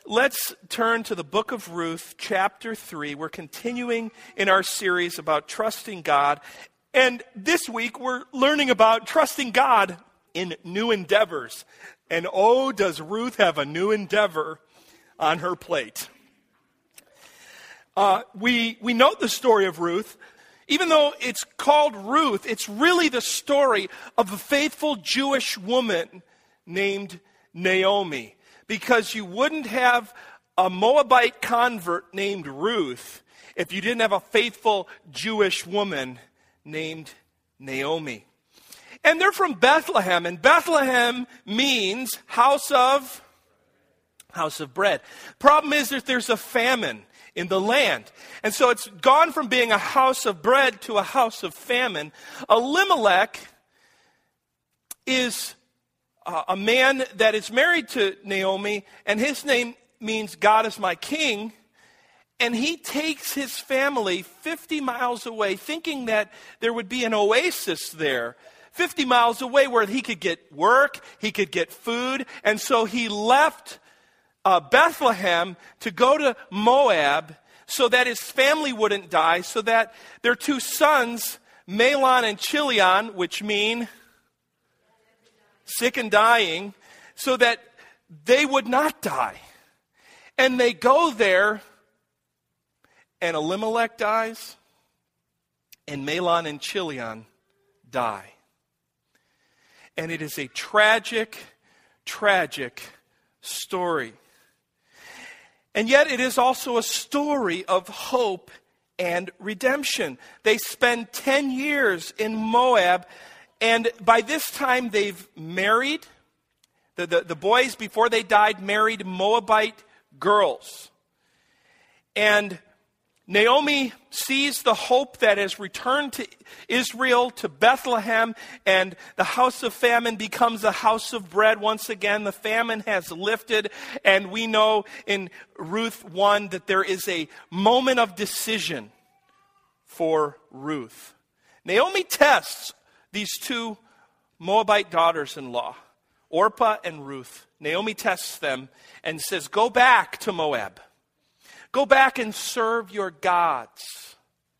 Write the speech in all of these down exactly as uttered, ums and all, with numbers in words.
let's turn to the book of Ruth, chapter three. We're continuing in our series about trusting God. And this week, we're learning about trusting God in new endeavors. And oh, does Ruth have a new endeavor on her plate. Uh, we, we note the story of Ruth. Even though it's called Ruth, it's really the story of a faithful Jewish woman named Naomi. Because you wouldn't have a Moabite convert named Ruth if you didn't have a faithful Jewish woman named Naomi. And they're from Bethlehem, and Bethlehem means house of, house of bread. Problem is that there's a famine in the land. And so it's gone from being a house of bread to a house of famine. Elimelech is uh, a man that is married to Naomi, and his name means God is my king. And he takes his family fifty miles away, thinking that there would be an oasis there, fifty miles away where he could get work, he could get food. And so he left Uh, Bethlehem to go to Moab so that his family wouldn't die, so that their two sons, Mahlon and Chilion, which mean sick and dying, so that they would not die. And they go there, and Elimelech dies, and Mahlon and Chilion die. And it is a tragic, tragic story. And yet it is also a story of hope and redemption. They spend ten years in Moab, and by this time they've married. The, the, the boys, before they died, married Moabite girls. And Naomi sees the hope that has returned to Israel, to Bethlehem, and the house of famine becomes a house of bread once again. The famine has lifted, and we know in Ruth one that there is a moment of decision for Ruth. Naomi tests these two Moabite daughters-in-law, Orpah and Ruth. Naomi tests them and says, go back to Moab. Go back and serve your gods.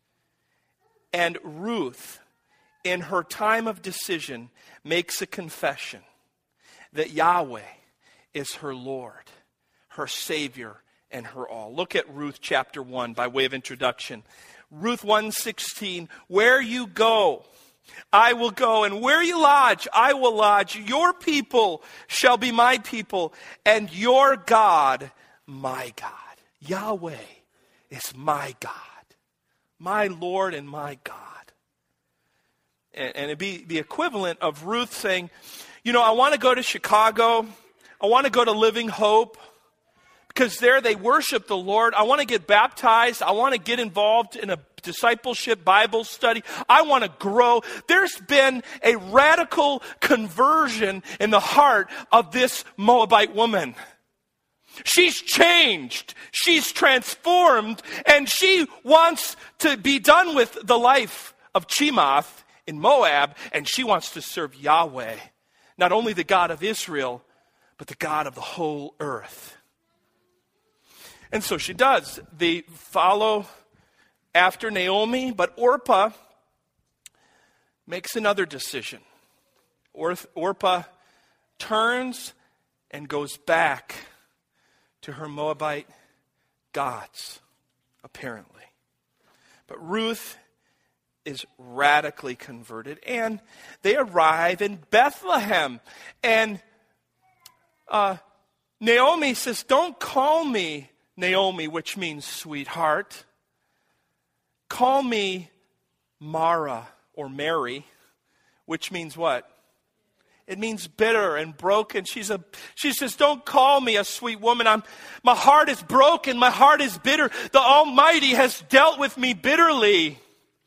And Ruth, in her time of decision, makes a confession that Yahweh is her Lord, her Savior, and her all. Look at Ruth chapter one by way of introduction. Ruth one sixteen, where you go, I will go, and where you lodge, I will lodge. Your people shall be my people, and your God, my God. Yahweh is my God, my Lord and my God. And, and it'd be the equivalent of Ruth saying, you know, I want to go to Chicago. I want to go to Living Hope because there they worship the Lord. I want to get baptized. I want to get involved in a discipleship Bible study. I want to grow. There's been a radical conversion in the heart of this Moabite woman. She's changed. She's transformed. And she wants to be done with the life of Chemoth in Moab. And she wants to serve Yahweh. Not only the God of Israel, but the God of the whole earth. And so she does. They follow after Naomi. But Orpah makes another decision. Orpah turns and goes back to her Moabite gods, apparently. But Ruth is radically converted, and they arrive in Bethlehem. And uh, Naomi says, don't call me Naomi, which means sweetheart. Call me Mara, or Mary, which means what? It means bitter and broken. She's a, she says, don't call me a sweet woman. I'm, my heart is broken. My heart is bitter. The Almighty has dealt with me bitterly.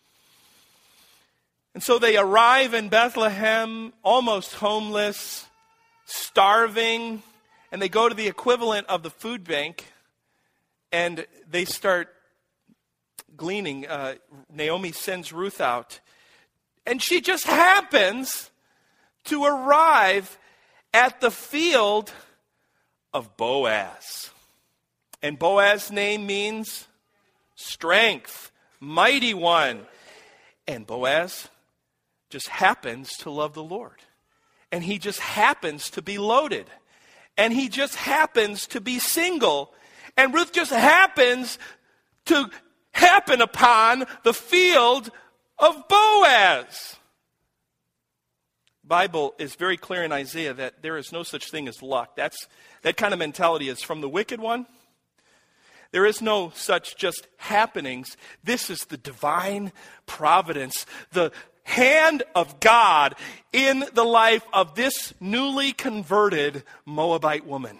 And so they arrive in Bethlehem, almost homeless, starving, and they go to the equivalent of the food bank, and they start gleaning. Uh, Naomi sends Ruth out, and she just happens to arrive at the field of Boaz. And Boaz's name means strength, mighty one. And Boaz just happens to love the Lord. And he just happens to be loaded. And he just happens to be single. And Ruth just happens to happen upon the field of Boaz. The Bible is very clear in Isaiah that there is no such thing as luck. That's, that kind of mentality is from the wicked one. There is no such just happenings. This is the divine providence, the hand of God in the life of this newly converted Moabite woman.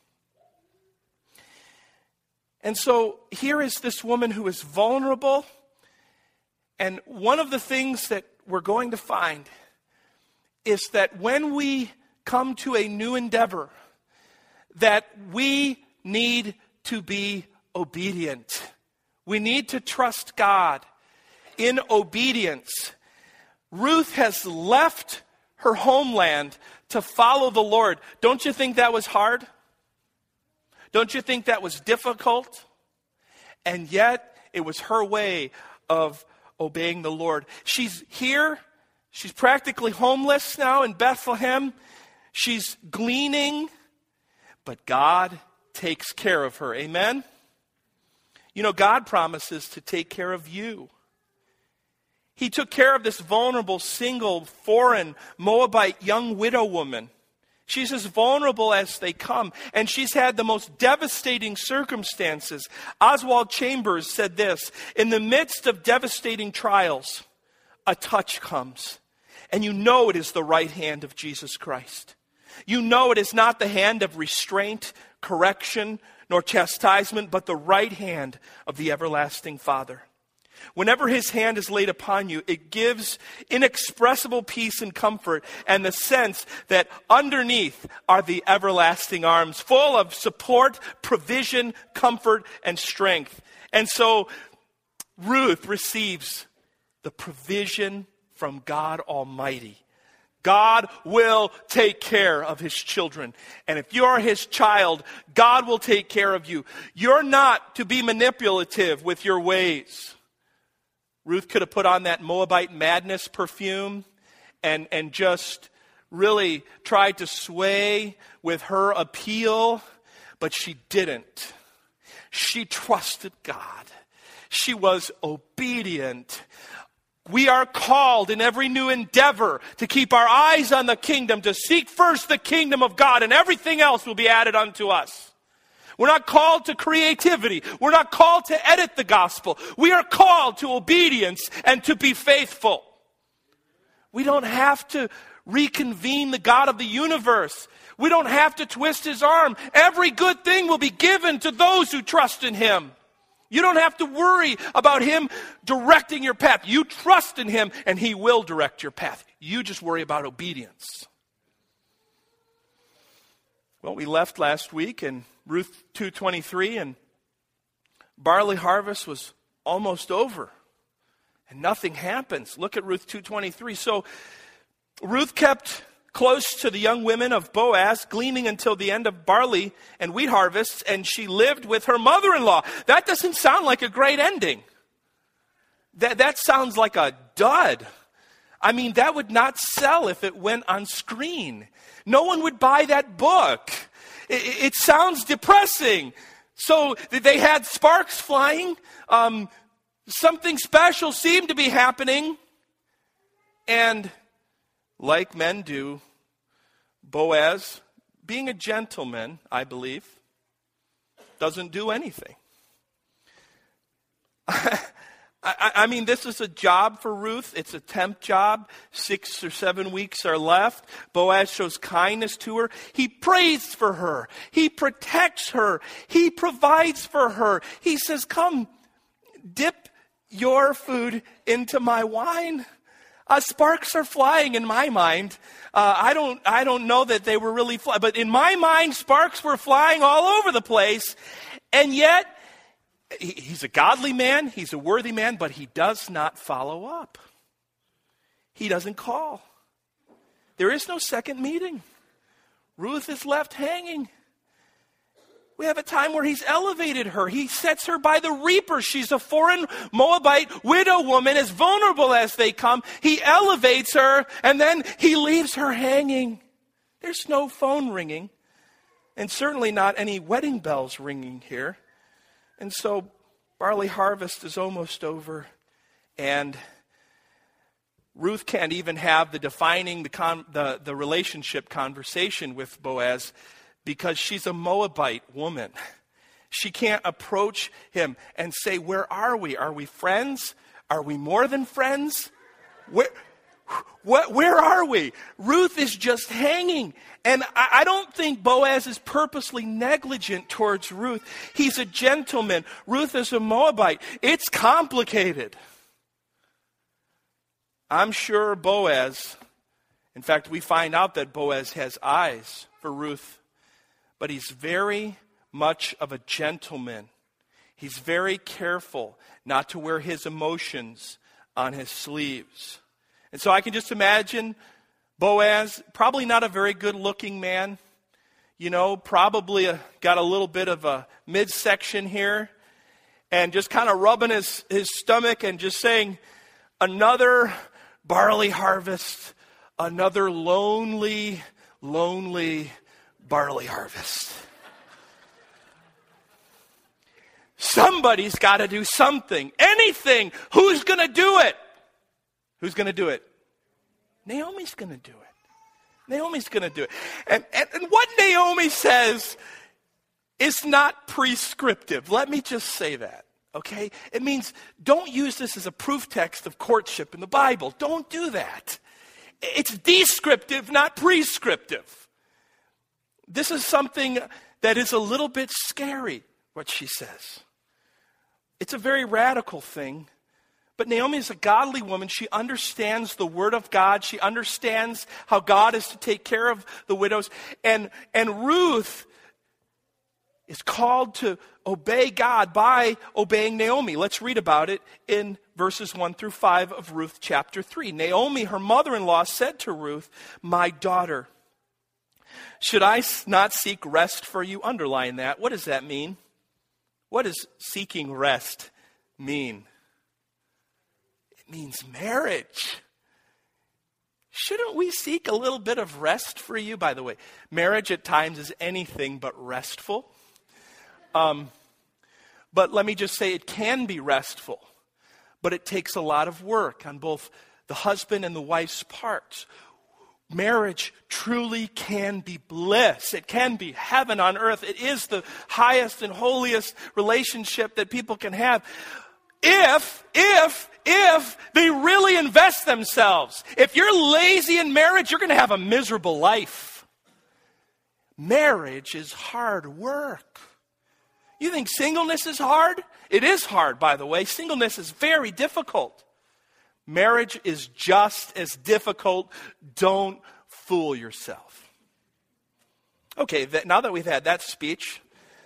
And so here is this woman who is vulnerable. And one of the things that we're going to find is that when we come to a new endeavor, that we need to be obedient. We need to trust God in obedience. Ruth has left her homeland to follow the Lord. Don't you think that was hard? Don't you think that was difficult? And yet, it was her way of obeying the Lord. She's here. She's practically homeless now in Bethlehem. She's gleaning. But God takes care of her. Amen? You know, God promises to take care of you. He took care of this vulnerable, single, foreign, Moabite young widow woman. She's as vulnerable as they come, and she's had the most devastating circumstances. Oswald Chambers said this, in the midst of devastating trials, a touch comes, and you know it is the right hand of Jesus Christ. You know it is not the hand of restraint, correction, nor chastisement, but the right hand of the everlasting Father. Whenever his hand is laid upon you, it gives inexpressible peace and comfort and the sense that underneath are the everlasting arms, full of support, provision, comfort, and strength. And so Ruth receives the provision from God Almighty. God will take care of his children. And if you are his child, God will take care of you. You're not to be manipulative with your ways. Ruth could have put on that Moabite madness perfume and, and just really tried to sway with her appeal, but she didn't. She trusted God. She was obedient. We are called in every new endeavor to keep our eyes on the kingdom, to seek first the kingdom of God, and everything else will be added unto us. We're not called to creativity. We're not called to edit the gospel. We are called to obedience and to be faithful. We don't have to reconvene the God of the universe. We don't have to twist his arm. Every good thing will be given to those who trust in him. You don't have to worry about him directing your path. You trust in him and he will direct your path. You just worry about obedience. Well, we left last week in Ruth two twenty-three, and barley harvest was almost over, and nothing happens. Look at Ruth two twenty-three. So Ruth kept close to the young women of Boaz, gleaning until the end of barley and wheat harvests, and she lived with her mother-in-law. That doesn't sound like a great ending. That, that sounds like a dud. I mean, that would not sell if it went on screen. No one would buy that book. It, it sounds depressing. So they had sparks flying. Um, something special seemed to be happening. And like men do, Boaz, being a gentleman, I believe, doesn't do anything. I, I mean, this is a job for Ruth. It's a temp job. Six or seven weeks are left. Boaz shows kindness to her. He prays for her. He protects her. He provides for her. He says, come, dip your food into my wine. Uh, sparks are flying in my mind. Uh, I don't, I don't know that they were really flying, but in my mind, sparks were flying all over the place. And yet, he's a godly man, he's a worthy man, but he does not follow up. He doesn't call. There is no second meeting. Ruth is left hanging. We have a time where he's elevated her. He sets her by the reaper. She's a foreign Moabite widow woman, as vulnerable as they come. He elevates her, and then he leaves her hanging. There's no phone ringing, and certainly not any wedding bells ringing here. And so barley harvest is almost over, and Ruth can't even have the defining the, con, the, the relationship conversation with Boaz, because she's a Moabite woman. She can't approach him and say, where are we? Are we friends? Are we more than friends? Where, where, where are we? Ruth is just hanging. And I, I don't think Boaz is purposely negligent towards Ruth. He's a gentleman. Ruth is a Moabite. It's complicated. I'm sure Boaz, in fact, we find out that Boaz has eyes for Ruth, but he's very much of a gentleman. He's very careful not to wear his emotions on his sleeves. And so I can just imagine Boaz, probably not a very good-looking man, you know, probably a, got a little bit of a midsection here, and just kind of rubbing his, his stomach and just saying, another barley harvest, another lonely, lonely barley harvest. Somebody's got to do something, anything. Who's going to do it? Who's going to do it? Naomi's going to do it. Naomi's going to do it. And, and, and what Naomi says is not prescriptive. Let me just say that, okay? It means don't use this as a proof text of courtship in the Bible. Don't do that. It's descriptive, not prescriptive. This is something that is a little bit scary, what she says. It's a very radical thing, but Naomi is a godly woman. She understands the word of God. She understands how God is to take care of the widows. And, and Ruth is called to obey God by obeying Naomi. Let's read about it in verses one through five of Ruth chapter three. Naomi, her mother-in-law, said to Ruth, my daughter, should I not seek rest for you? Underline that. What does that mean? What does seeking rest mean? It means marriage. Shouldn't we seek a little bit of rest for you? By the way, marriage at times is anything but restful. Um, but let me just say it can be restful, but it takes a lot of work on both the husband and the wife's parts. Marriage truly can be bliss. It can be heaven on earth. It is the highest and holiest relationship that people can have. If, if, if they really invest themselves. If you're lazy in marriage, you're going to have a miserable life. Marriage is hard work. You think singleness is hard? It is hard, by the way. Singleness is very difficult. Marriage is just as difficult. Don't fool yourself. Okay, that, now that we've had that speech,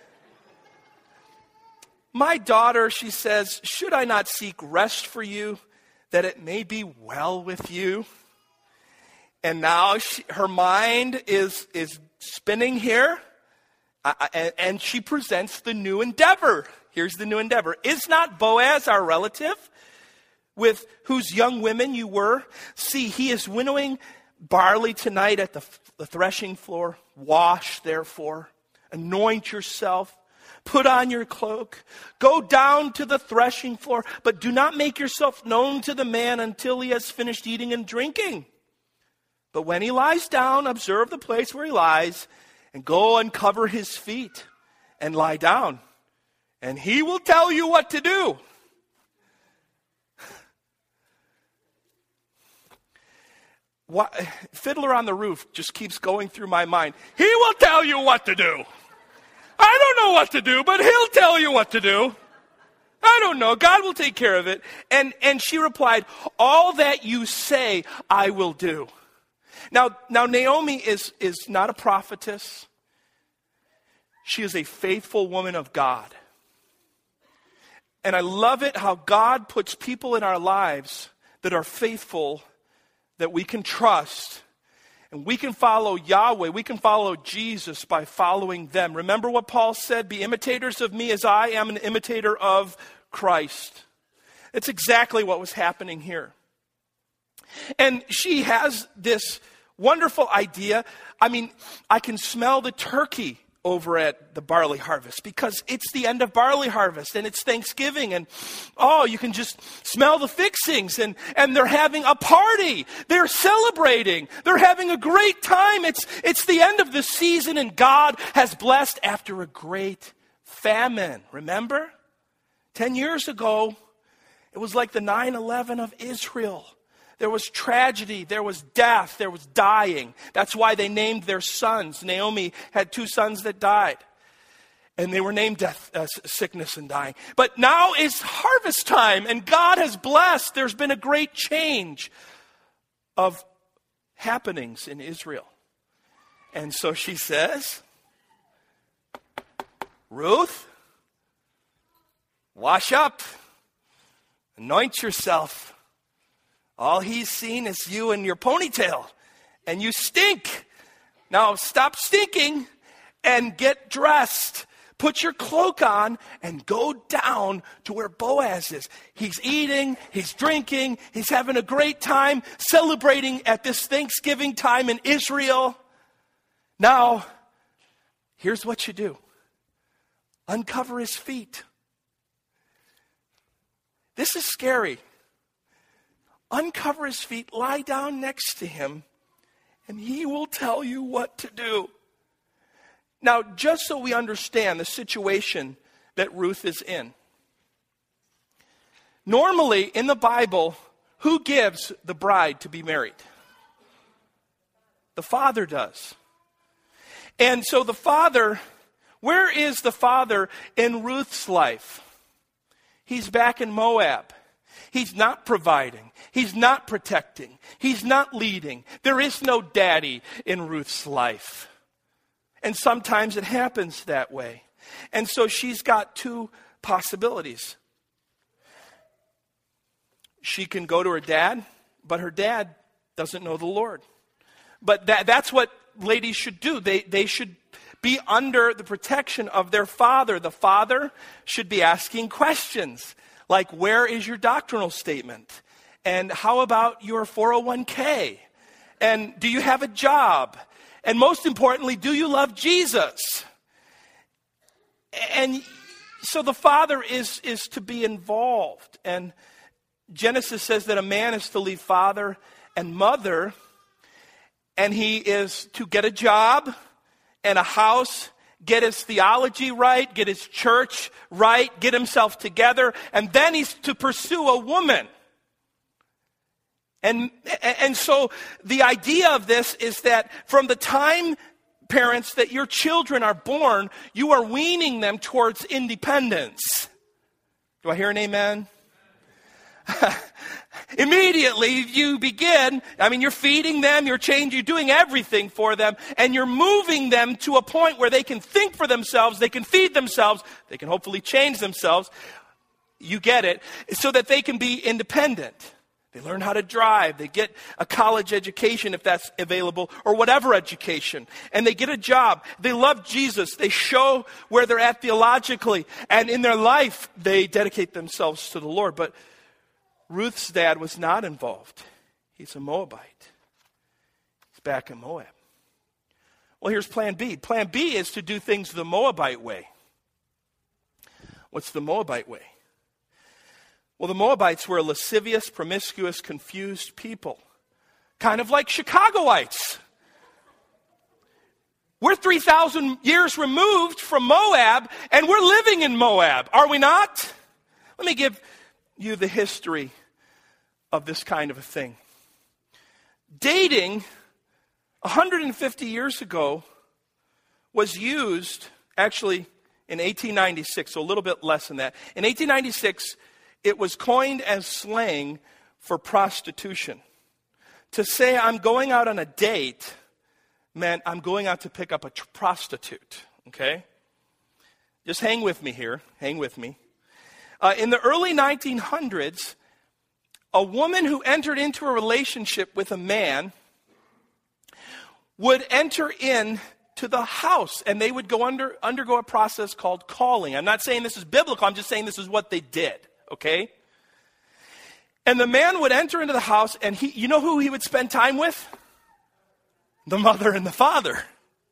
my daughter, she says, should I not seek rest for you, that it may be well with you? And now she, her mind is, is spinning here, uh, and, and she presents the new endeavor. Here's the new endeavor. Is not Boaz our relative, with whose young women you were? See, he is winnowing barley tonight at the, the threshing floor. Wash, therefore, anoint yourself, put on your cloak, go down to the threshing floor, but do not make yourself known to the man until he has finished eating and drinking. But when he lies down, observe the place where he lies, and go uncover his feet and lie down, and he will tell you what to do. What, Fiddler on the Roof just keeps going through my mind. He will tell you what to do. I don't know what to do, but he'll tell you what to do. I don't know. God will take care of it. And, and she replied, all that you say, I will do. Now, now Naomi is, is not a prophetess. She is a faithful woman of God. And I love it how God puts people in our lives that are faithful, that we can trust. And we can follow Yahweh, we can follow Jesus by following them. Remember what Paul said, be imitators of me as I am an imitator of Christ. It's exactly what was happening here. And she has this wonderful idea. I mean, I can smell the turkey over at the barley harvest because it's the end of barley harvest and it's Thanksgiving, and oh, you can just smell the fixings, and, and they're having a party. They're celebrating. They're having a great time. It's, it's the end of the season, and God has blessed after a great famine. Remember? Ten years ago, it was like the nine eleven of Israel. There was tragedy, there was death, there was dying. That's why they named their sons. Naomi had two sons that died. And they were named death, uh, sickness, and dying. But now is harvest time, and God has blessed. There's been a great change of happenings in Israel. And so she says, Ruth, wash up, anoint yourself. All he's seen is you and your ponytail, and you stink. Now stop stinking and get dressed. Put your cloak on and go down to where Boaz is. He's eating, he's drinking, he's having a great time, celebrating at this Thanksgiving time in Israel. Now, here's what you do. Uncover his feet. This is scary. Uncover his feet, lie down next to him, and he will tell you what to do. Now, just so we understand the situation that Ruth is in. Normally, in the Bible, who gives the bride to be married? The father does. And so the father, where is the father in Ruth's life? He's back in Moab. He's not providing. He's not protecting. He's not leading. There is no daddy in Ruth's life. And sometimes it happens that way. And so she's got two possibilities. She can go to her dad, but her dad doesn't know the Lord. But that, that's what ladies should do. They, they should be under the protection of their father. The father should be asking questions. Like, where is your doctrinal statement? And how about your four oh one k? And do you have a job? And most importantly, do you love Jesus? And so the father is, is to be involved. And Genesis says that a man is to leave father and mother, and he is to get a job and a house, get his theology right, get his church right, get himself together, and then he's to pursue a woman. And, and so the idea of this is that from the time, parents, that your children are born, you are weaning them towards independence. Do I hear an amen? Immediately you begin, I mean, you're feeding them, you're changing, you're doing everything for them, and you're moving them to a point where they can think for themselves, they can feed themselves, they can hopefully change themselves. You get it, so that they can be independent. They learn how to drive, they get a college education if that's available, or whatever education, and they get a job. They love Jesus, they show where they're at theologically, and in their life they dedicate themselves to the Lord. But Ruth's dad was not involved. He's a Moabite. He's back in Moab. Well, here's plan B. Plan B is to do things the Moabite way. What's the Moabite way? Well, the Moabites were a lascivious, promiscuous, confused people. Kind of like Chicagoites. We're three thousand years removed from Moab, and we're living in Moab, are we not? Let me give you the history of this kind of a thing. Dating one hundred fifty years ago was used, actually in eighteen ninety-six, so a little bit less than that. In eighteen ninety-six, it was coined as slang for prostitution. To say I'm going out on a date meant I'm going out to pick up a tr- prostitute, okay? Just hang with me here, hang with me. Uh, in the early nineteen hundreds, a woman who entered into a relationship with a man would enter in to the house, and they would go under undergo a process called calling. I'm not saying this is biblical, I'm just saying this is what they did, okay? And the man would enter into the house, and he, you know who he would spend time with? The mother and the father.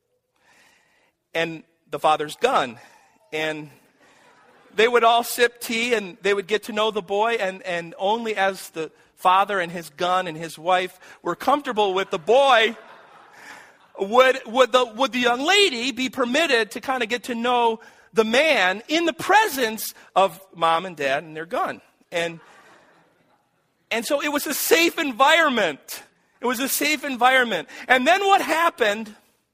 And the father's gun. And they would all sip tea, and they would get to know the boy, and, and only as the father and his gun and his wife were comfortable with the boy, would, would, the, would the young lady be permitted to kind of get to know the man in the presence of mom and dad and their gun. And, and so it was a safe environment. It was a safe environment. And then what happened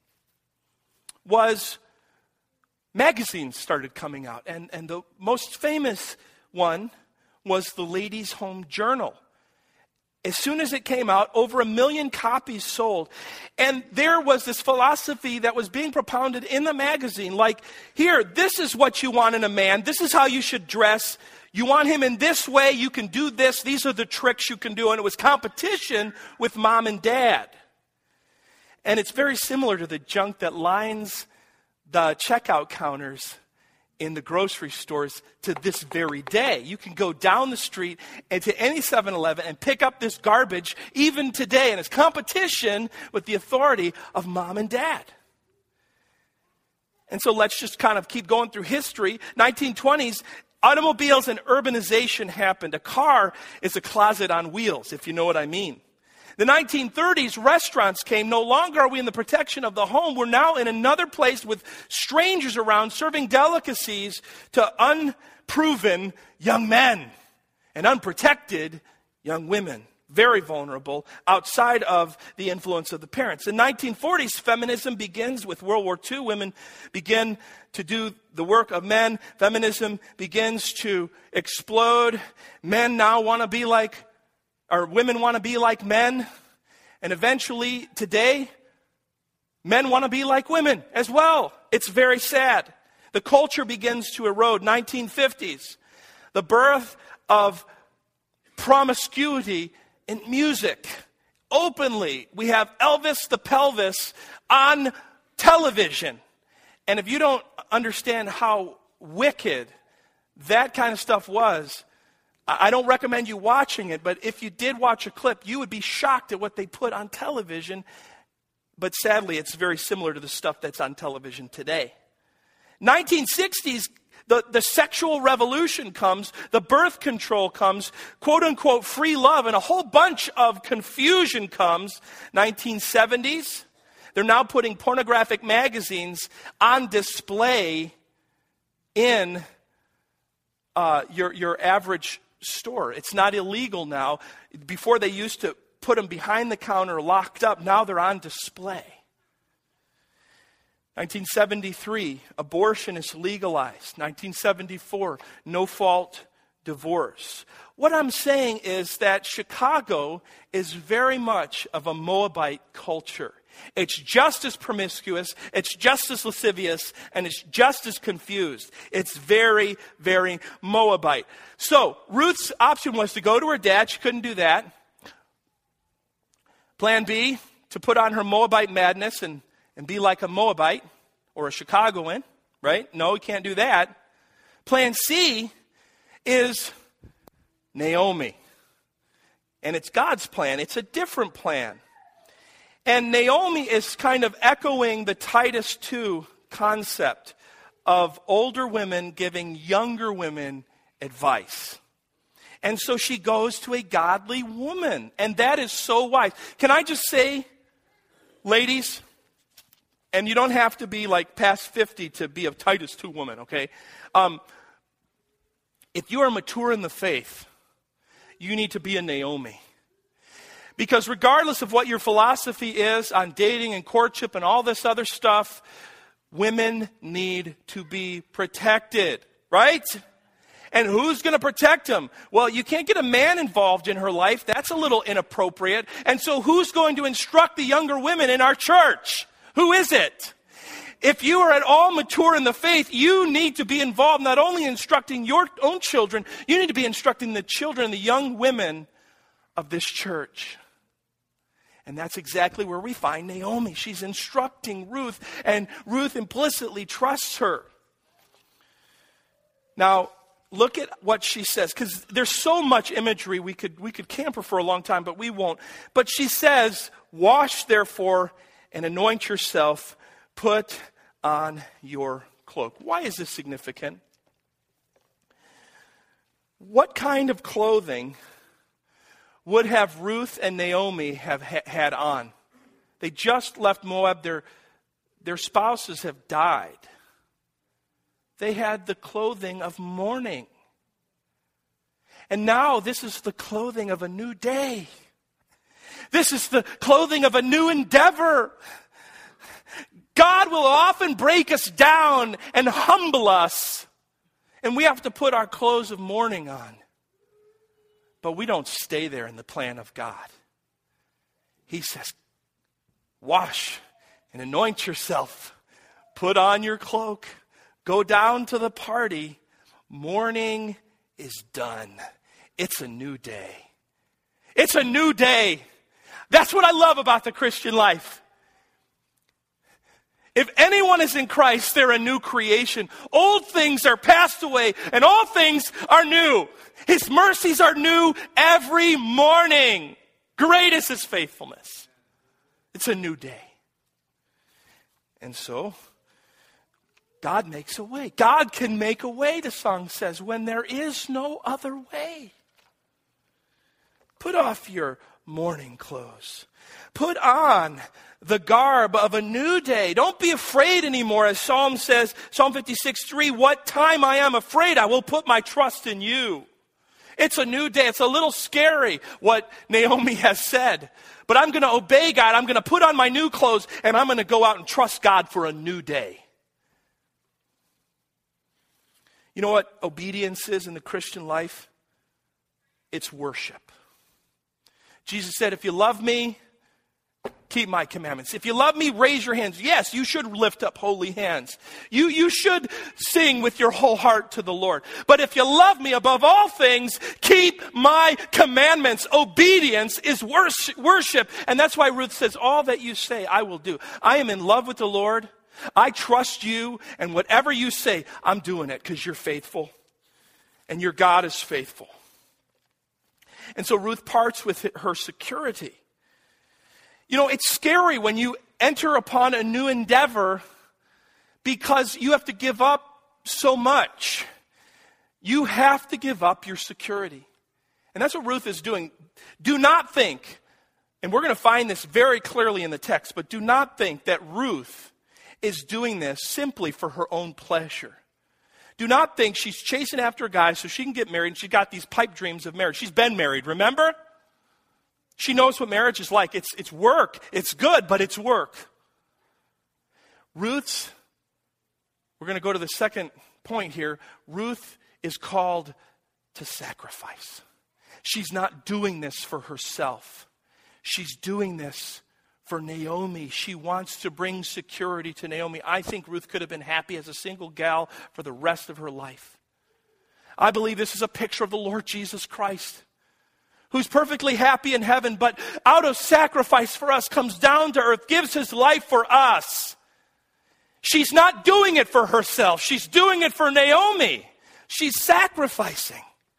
was magazines started coming out. And, and the most famous one was the Ladies' Home Journal. As soon as it came out, over a million copies sold. And there was this philosophy that was being propounded in the magazine. Like, here, this is what you want in a man. This is how you should dress. You want him in this way. You can do this. These are the tricks you can do. And it was competition with mom and dad. And it's very similar to the junk that lines the checkout counters in the grocery stores to this very day. You can go down the street and to any seven eleven and pick up this garbage even today. And it's competition with the authority of mom and dad. And so let's just kind of keep going through history. nineteen twenties, automobiles and urbanization happened. A car is a closet on wheels, if you know what I mean. The nineteen thirties, restaurants came. No longer are we in the protection of the home. We're now in another place with strangers around serving delicacies to unproven young men and unprotected young women. Very vulnerable outside of the influence of the parents. In the nineteen forties, feminism begins with World War Two. Women begin to do the work of men. Feminism begins to explode. Men now want to be like Or women want to be like men, and eventually today, men want to be like women as well. It's very sad. The culture begins to erode. nineteen fifties, the birth of promiscuity in music. Openly, we have Elvis the Pelvis on television. And if you don't understand how wicked that kind of stuff was, I don't recommend you watching it, but if you did watch a clip, you would be shocked at what they put on television. But sadly, it's very similar to the stuff that's on television today. nineteen sixties, the, the sexual revolution comes, the birth control comes, quote-unquote free love, and a whole bunch of confusion comes. nineteen seventies, they're now putting pornographic magazines on display in uh, your, your average store. It's not illegal now. Before they used to put them behind the counter, locked up. Now they're on display. nineteen seventy-three, abortion is legalized. nineteen seventy-four, no-fault divorce. What I'm saying is that Chicago is very much of a Moabite culture. It's just as promiscuous, it's just as lascivious, and it's just as confused. It's very, very Moabite. So, Ruth's option was to go to her dad. She couldn't do that. Plan B, to put on her Moabite madness and, and be like a Moabite or a Chicagoan, right? No, you can't do that. Plan C is Naomi. And it's God's plan. It's a different plan. And Naomi is kind of echoing the Titus two concept of older women giving younger women advice. And so she goes to a godly woman. And that is so wise. Can I just say, ladies, and you don't have to be like past fifty to be a Titus two woman, okay? Um, if you are mature in the faith, you need to be a Naomi. Because regardless of what your philosophy is on dating and courtship and all this other stuff, women need to be protected, right? And who's going to protect them? Well, you can't get a man involved in her life. That's a little inappropriate. And so who's going to instruct the younger women in our church? Who is it? If you are at all mature in the faith, you need to be involved not only in instructing your own children, you need to be instructing the children, the young women of this church. And that's exactly where we find Naomi. She's instructing Ruth, and Ruth implicitly trusts her. Now, look at what she says, because there's so much imagery. We could, we could camp her for a long time, but we won't. But she says, wash therefore and anoint yourself, put on your cloak. Why is this significant? What kind of clothing would have Ruth and Naomi have ha- had on? They just left Moab. Their, their spouses have died. They had the clothing of mourning. And now this is the clothing of a new day. This is the clothing of a new endeavor. God will often break us down and humble us. And we have to put our clothes of mourning on. But we don't stay there in the plan of God. He says, wash and anoint yourself. Put on your cloak. Go down to the party. Mourning is done. It's a new day. It's a new day. That's what I love about the Christian life. If anyone is in Christ, they're a new creation. Old things are passed away, and all things are new. His mercies are new every morning. Great is his faithfulness. It's a new day. And so, God makes a way. God can make a way, the song says, when there is no other way. Put off your mourning clothes. Put on the garb of a new day. Don't be afraid anymore, as Psalm says, Psalm fifty-six three, what time I am afraid, I will put my trust in you. It's a new day. It's a little scary what Naomi has said. But I'm going to obey God. I'm going to put on my new clothes, and I'm going to go out and trust God for a new day. You know what obedience is in the Christian life? It's worship. Jesus said, if you love me, keep my commandments. If you love me, raise your hands. Yes, you should lift up holy hands. You, you should sing with your whole heart to the Lord. But if you love me above all things, keep my commandments. Obedience is worship. And that's why Ruth says, all that you say, I will do. I am in love with the Lord. I trust you. And whatever you say, I'm doing it because you're faithful. And your God is faithful. And so Ruth parts with her security. You know, it's scary when you enter upon a new endeavor because you have to give up so much. You have to give up your security. And that's what Ruth is doing. Do not think, and we're going to find this very clearly in the text, but do not think that Ruth is doing this simply for her own pleasure. Do not think she's chasing after a guy so she can get married and she's got these pipe dreams of marriage. She's been married, remember? She knows what marriage is like. It's, it's work. It's good, but it's work. Ruth's, we're going to go to the second point here. Ruth is called to sacrifice. She's not doing this for herself. She's doing this for Naomi. She wants to bring security to Naomi. I think Ruth could have been happy as a single gal for the rest of her life. I believe this is a picture of the Lord Jesus Christ, who's perfectly happy in heaven, but out of sacrifice for us comes down to earth, gives his life for us. She's not doing it for herself. She's doing it for Naomi. She's sacrificing.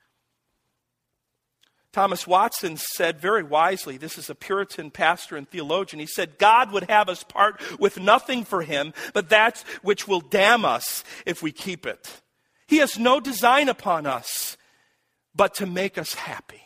Thomas Watson said very wisely, this is a Puritan pastor and theologian, he said, God would have us part with nothing for him, but that which will damn us if we keep it. He has no design upon us, but to make us happy.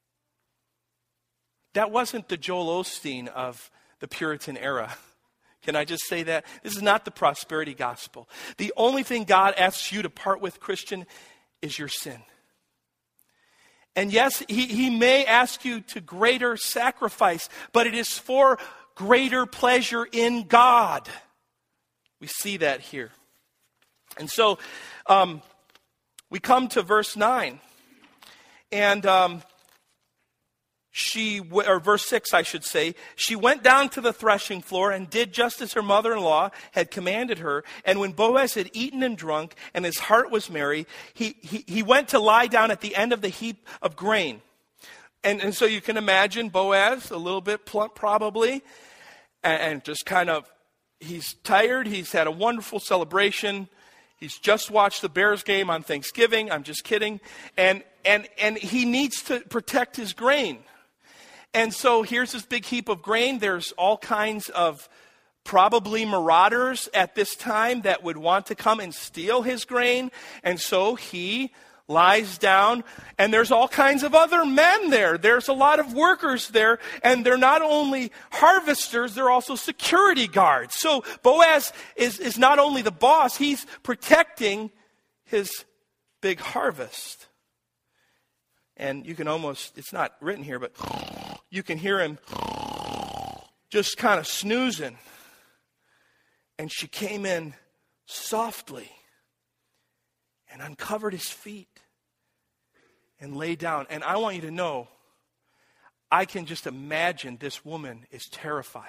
That wasn't the Joel Osteen of the Puritan era. Can I just say that? This is not the prosperity gospel. The only thing God asks you to part with, Christian, is your sin. And yes, he, he may ask you to greater sacrifice, but it is for greater pleasure in God. We see that here. And so um, we come to verse nine. And um, she, or verse six, I should say, she went down to the threshing floor and did just as her mother-in-law had commanded her. And when Boaz had eaten and drunk and his heart was merry, he, he, he went to lie down at the end of the heap of grain. And, and so you can imagine Boaz, a little bit plump probably, and, and just kind of, he's tired. He's had a wonderful celebration. He's just watched the Bears game on Thanksgiving. I'm just kidding. And, and, and he needs to protect his grain. And so here's this big heap of grain. There's all kinds of probably marauders at this time that would want to come and steal his grain. And so he lies down, and there's all kinds of other men there. There's a lot of workers there, and they're not only harvesters, they're also security guards. So Boaz is, is not only the boss, he's protecting his big harvest. And you can almost, it's not written here, but you can hear him just kind of snoozing. And she came in softly and uncovered his feet and lay down. And I want you to know, I can just imagine this woman is terrified.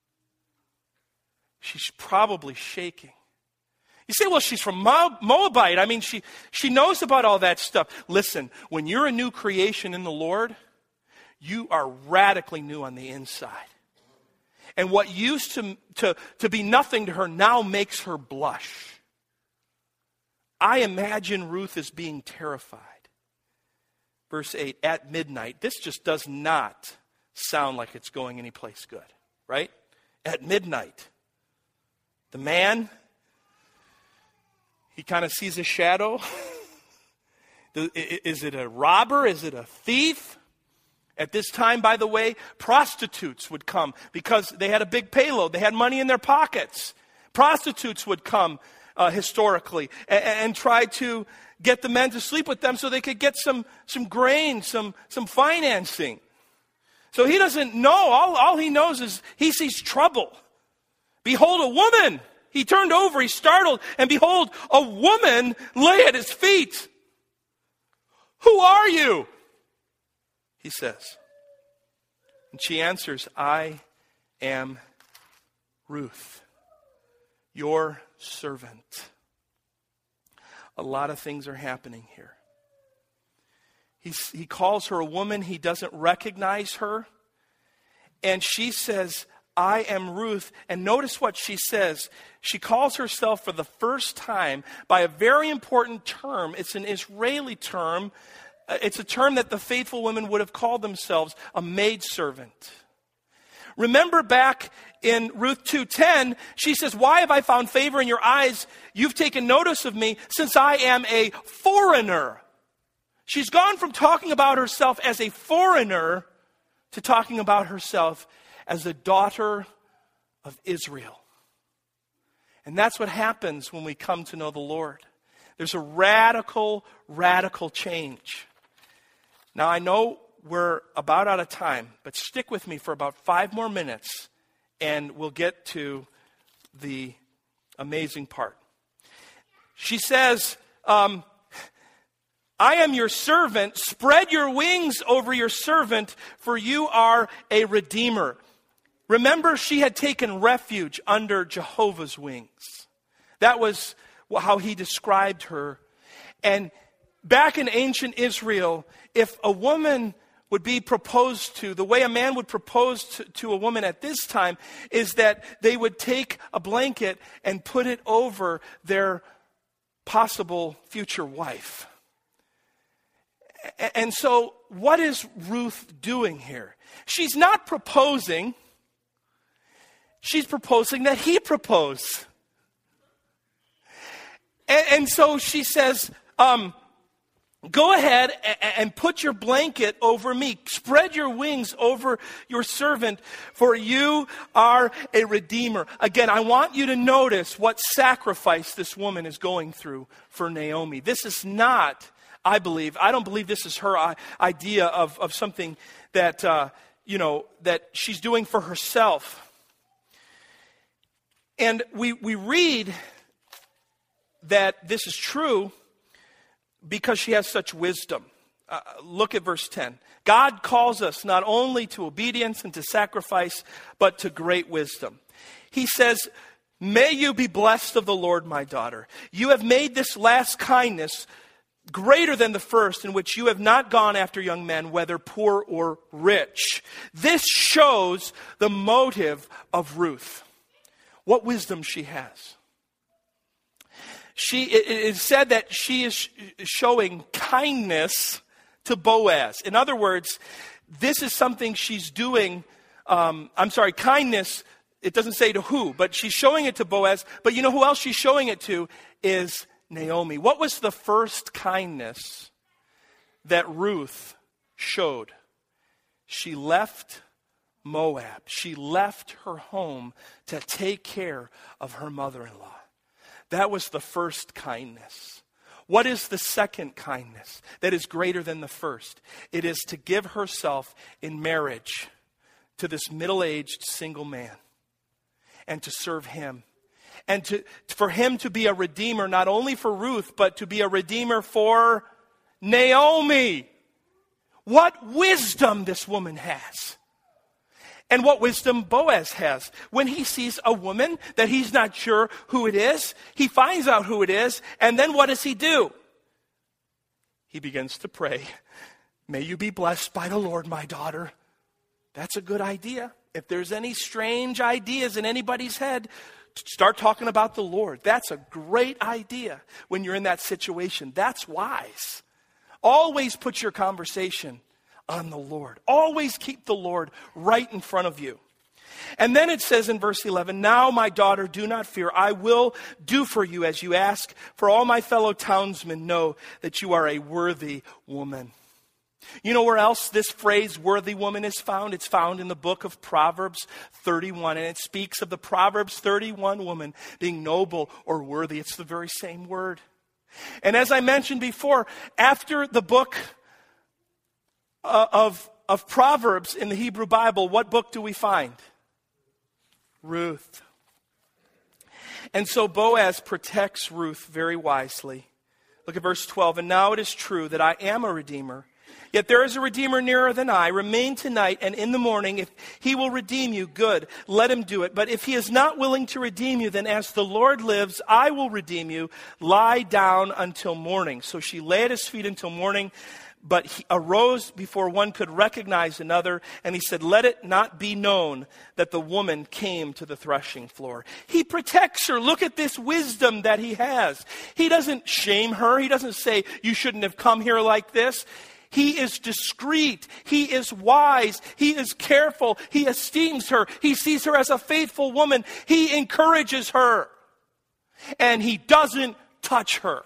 She's probably shaking. You say, well, she's from Moabite. I mean, she, she knows about all that stuff. Listen, when you're a new creation in the Lord, you are radically new on the inside. And what used to, to, to be nothing to her now makes her blush. I imagine Ruth as being terrified. Verse eight, at midnight. This just does not sound like it's going anyplace good, right? At midnight. The man, he kind of sees a shadow. Is it a robber? Is it a thief? At this time, by the way, prostitutes would come because they had a big payload. They had money in their pockets. Prostitutes would come uh, historically and, and try to get the men to sleep with them so they could get some, some grain, some, some financing. So he doesn't know. All, all he knows is he sees trouble. Behold, a woman. He turned over, he's startled, and behold, a woman lay at his feet. Who are you? He says. And she answers, I am Ruth, your servant. A lot of things are happening here. He's, he calls her a woman. He doesn't recognize her. And she says, I am Ruth. And notice what she says. She calls herself for the first time by a very important term. It's an Israeli term. It's a term that the faithful women would have called themselves, a maidservant. Remember back in Ruth two ten, she says, why have I found favor in your eyes? You've taken notice of me since I am a foreigner. She's gone from talking about herself as a foreigner to talking about herself as a daughter of Israel. And that's what happens when we come to know the Lord. There's a radical, radical change. Now, I know we're about out of time, but stick with me for about five more minutes, and we'll get to the amazing part. She says, um, I am your servant. Spread your wings over your servant, for you are a redeemer. Remember, she had taken refuge under Jehovah's wings. That was how he described her. And back in ancient Israel, if a woman would be proposed to, the way a man would propose to, to a woman at this time is that they would take a blanket and put it over their possible future wife. And so what is Ruth doing here? She's not proposing. She's proposing that he propose. And, and so she says, um, go ahead and, and put your blanket over me. Spread your wings over your servant, for you are a redeemer. Again, I want you to notice what sacrifice this woman is going through for Naomi. This is not, I believe, I don't believe this is her idea of, of something that, uh, you know, that she's doing for herself. And we, we read that this is true because she has such wisdom. Uh, look at verse ten. God calls us not only to obedience and to sacrifice, but to great wisdom. He says, may you be blessed of the Lord, my daughter. You have made this last kindness greater than the first, in which you have not gone after young men, whether poor or rich. This shows the motive of Ruth. What wisdom she has. She, it is said that she is showing kindness to Boaz. In other words, this is something she's doing, um, I'm sorry, kindness, it doesn't say to who, but she's showing it to Boaz. But you know who else she's showing it to is Naomi. What was the first kindness that Ruth showed? She left Moab. She left her home to take care of her mother-in-law. That was the first kindness. What is the second kindness that is greater than the first? It is to give herself in marriage to this middle-aged single man and to serve him. And to, for him to be a redeemer, not only for Ruth, but to be a redeemer for Naomi. What wisdom this woman has. And what wisdom Boaz has. When he sees a woman that he's not sure who it is, he finds out who it is, and then what does he do? He begins to pray, "May you be blessed by the Lord, my daughter." That's a good idea. If there's any strange ideas in anybody's head, start talking about the Lord. That's a great idea when you're in that situation. That's wise. Always put your conversation on the Lord. Always keep the Lord right in front of you. And then it says in verse eleven, "Now, my daughter, do not fear. I will do for you as you ask, for all my fellow townsmen know that you are a worthy woman." You know where else this phrase worthy woman is found? It's found in the book of Proverbs thirty-one. And it speaks of the Proverbs thirty-one woman being noble or worthy. It's the very same word. And as I mentioned before, after the book uh, of, of Proverbs in the Hebrew Bible, what book do we find? Ruth. And so Boaz protects Ruth very wisely. Look at verse twelve. "And now it is true that I am a redeemer. Yet there is a redeemer nearer than I. Remain tonight, and in the morning, if he will redeem you, good, let him do it. But if he is not willing to redeem you, then as the Lord lives, I will redeem you. Lie down until morning." So she lay at his feet until morning, but he arose before one could recognize another, and he said, "Let it not be known that the woman came to the threshing floor." He protects her. Look at this wisdom that he has. He doesn't shame her. He doesn't say, "You shouldn't have come here like this." He is discreet. He is wise. He is careful. He esteems her. He sees her as a faithful woman. He encourages her. And he doesn't touch her.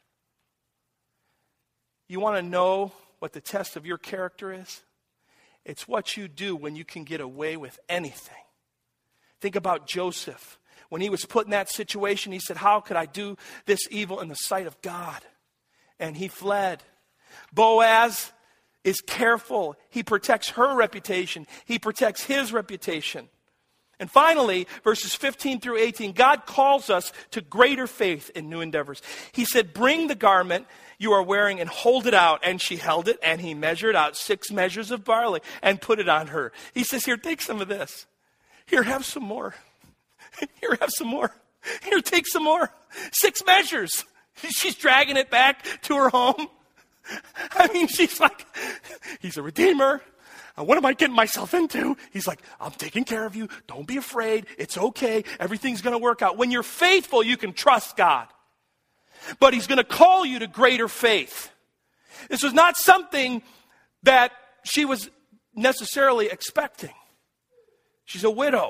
You want to know what the test of your character is? It's what you do when you can get away with anything. Think about Joseph. When he was put in that situation, he said, "How could I do this evil in the sight of God?" And he fled. Boaz is careful. He protects her reputation. He protects his reputation. And finally, verses fifteen through eighteen, God calls us to greater faith in new endeavors. He said, "Bring the garment you are wearing and hold it out." And she held it, and he measured out six measures of barley and put it on her. He says, "Here, take some of this. Here, have some more. Here, have some more. Here, take some more." Six measures. She's dragging it back to her home. I mean, she's like, he's a redeemer. Uh, what am I getting myself into? He's like, "I'm taking care of you. Don't be afraid. It's okay. Everything's going to work out." When you're faithful, you can trust God. But he's going to call you to greater faith. This was not something that she was necessarily expecting. She's a widow.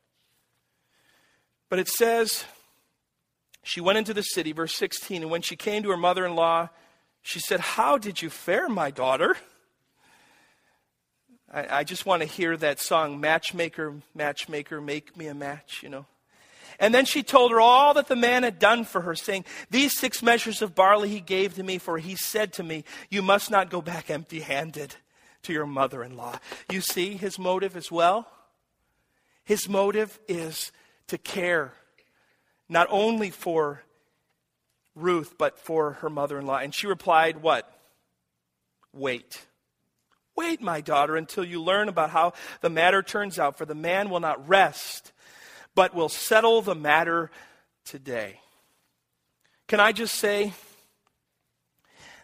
But it says, she went into the city, verse sixteen, "and when she came to her mother-in-law, she said, 'How did you fare, my daughter?'" I, I just want to hear that song, "Matchmaker, matchmaker, make me a match," you know. And then she told her all that the man had done for her, saying, "These six measures of barley he gave to me, for he said to me, 'You must not go back empty-handed to your mother-in-law.'" You see his motive as well? His motive is to care, not only for Ruth, but for her mother-in-law. And she replied, what? "Wait. Wait, my daughter, until you learn about how the matter turns out, for the man will not rest, but will settle the matter today." Can I just say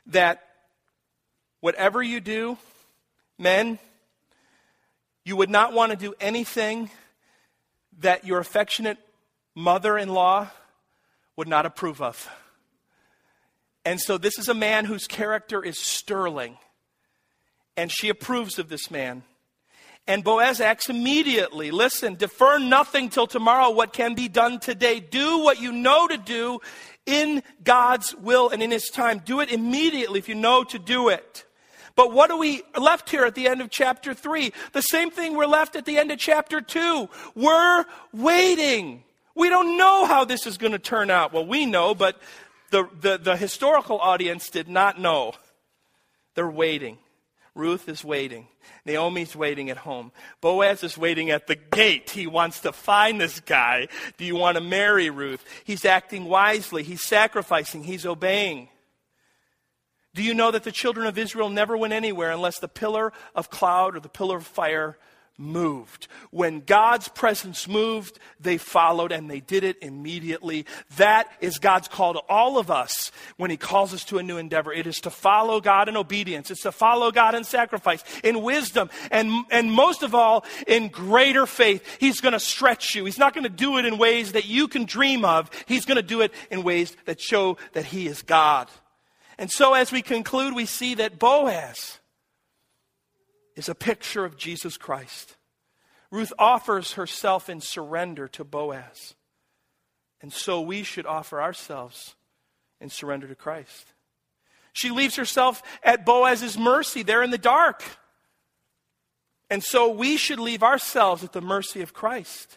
that whatever you do, men, you would not want to do anything that your affectionate mother-in-law would not approve of. And so this is a man whose character is sterling. And she approves of this man. And Boaz acts immediately. Listen, defer nothing till tomorrow what can be done today. Do what you know to do in God's will and in His time. Do it immediately if you know to do it. But what are we left here at the end of chapter three? The same thing we're left at the end of chapter two. We're waiting. We don't know how this is going to turn out. Well, we know, but the, the, the historical audience did not know. They're waiting. Ruth is waiting. Naomi's waiting at home. Boaz is waiting at the gate. He wants to find this guy. Do you want to marry Ruth? He's acting wisely. He's sacrificing. He's obeying. Do you know that the children of Israel never went anywhere unless the pillar of cloud or the pillar of fire moved? When God's presence moved, they followed, and they did it immediately. That is God's call to all of us when He calls us to a new endeavor. It is to follow God in obedience. It's to follow God in sacrifice, in wisdom, and, and most of all, in greater faith. He's going to stretch you. He's not going to do it in ways that you can dream of. He's going to do it in ways that show that He is God. And so as we conclude, we see that Boaz is a picture of Jesus Christ. Ruth offers herself in surrender to Boaz. And so we should offer ourselves in surrender to Christ. She leaves herself at Boaz's mercy there in the dark. And so we should leave ourselves at the mercy of Christ.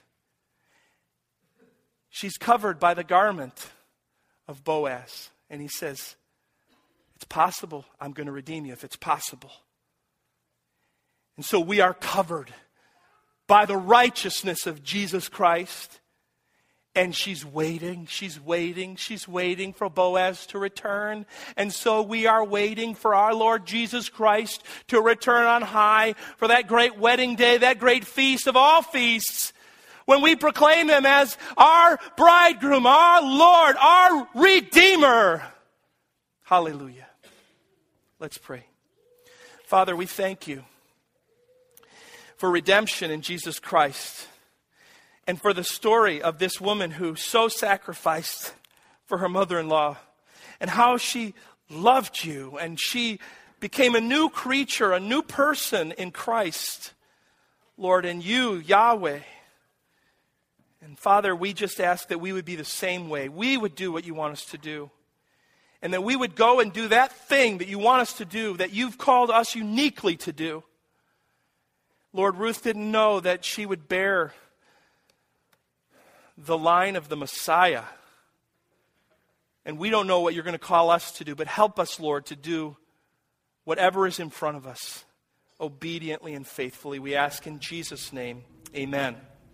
She's covered by the garment of Boaz. And he says, it's possible. I'm going to redeem you if it's possible. And so we are covered by the righteousness of Jesus Christ. And she's waiting, she's waiting, she's waiting for Boaz to return. And so we are waiting for our Lord Jesus Christ to return on high for that great wedding day, that great feast of all feasts, when we proclaim Him as our bridegroom, our Lord, our Redeemer. Hallelujah. Let's pray. Father, we thank You for redemption in Jesus Christ, and for the story of this woman who so sacrificed for her mother-in-law, and how she loved You, and she became a new creature, a new person in Christ, Lord, and You, Yahweh. And Father, we just ask that we would be the same way. We would do what You want us to do. And that we would go and do that thing that You want us to do, that You've called us uniquely to do. Lord, Ruth didn't know that she would bear the line of the Messiah. And we don't know what You're going to call us to do, but help us, Lord, to do whatever is in front of us, obediently and faithfully. We ask in Jesus' name, amen.